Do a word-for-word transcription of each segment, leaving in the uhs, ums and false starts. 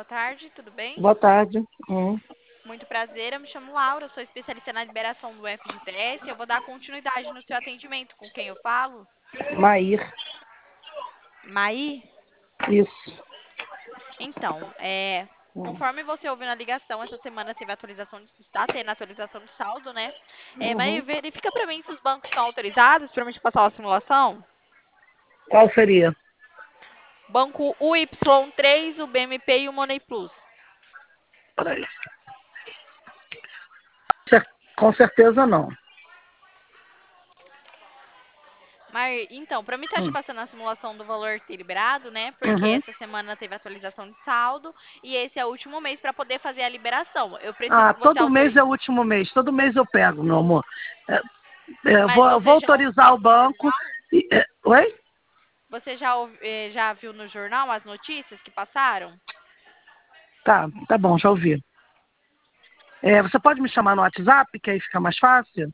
boa tarde, tudo bem? Boa tarde. Hum, Muito prazer, eu me chamo Laura, sou especialista na liberação do F G T S. Eu vou dar continuidade no seu atendimento. Com quem eu falo? Maír, Maí? isso. Então, é, Hum, conforme você ouviu na ligação, essa semana teve atualização, de, está tendo atualização de saldo, né? É, Maí, Uhum. verifica para mim se os bancos estão autorizados para mim te passar uma simulação. Qual seria? Banco U Y três, o B M P e o Money Plus. Peraí. Cer- Com certeza não. Mas, então, para mim estar te Hum, passando a simulação do valor ter liberado, né? Porque Uhum. essa semana teve atualização de saldo e esse é o último mês para poder fazer a liberação. Eu preciso Ah, que você todo mês autorize. é o último mês. Todo mês eu pego, meu amor. É, é, Mas vou, eu vou você já autorizar ouviu o no banco. jornal? e- é, oi? Você já, ouvi- eh, já viu no jornal as notícias que passaram? Tá, tá bom, já ouvi. É, você pode me chamar no WhatsApp, que aí fica mais fácil?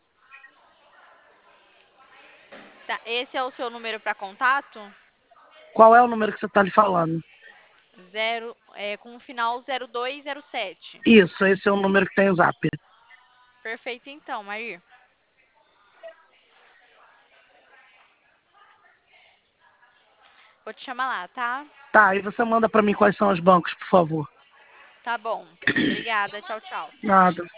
Tá, esse é o seu número para contato? Qual é o número que você está lhe falando? Zero, eh, com o final zero dois zero sete. Isso, esse é o número que tem o Zap. Perfeito, então, Mair. Vou te chamar lá, tá? Tá, e você manda para mim quais são os bancos, por favor. Tá bom. Obrigada. Tchau, tchau. Nada.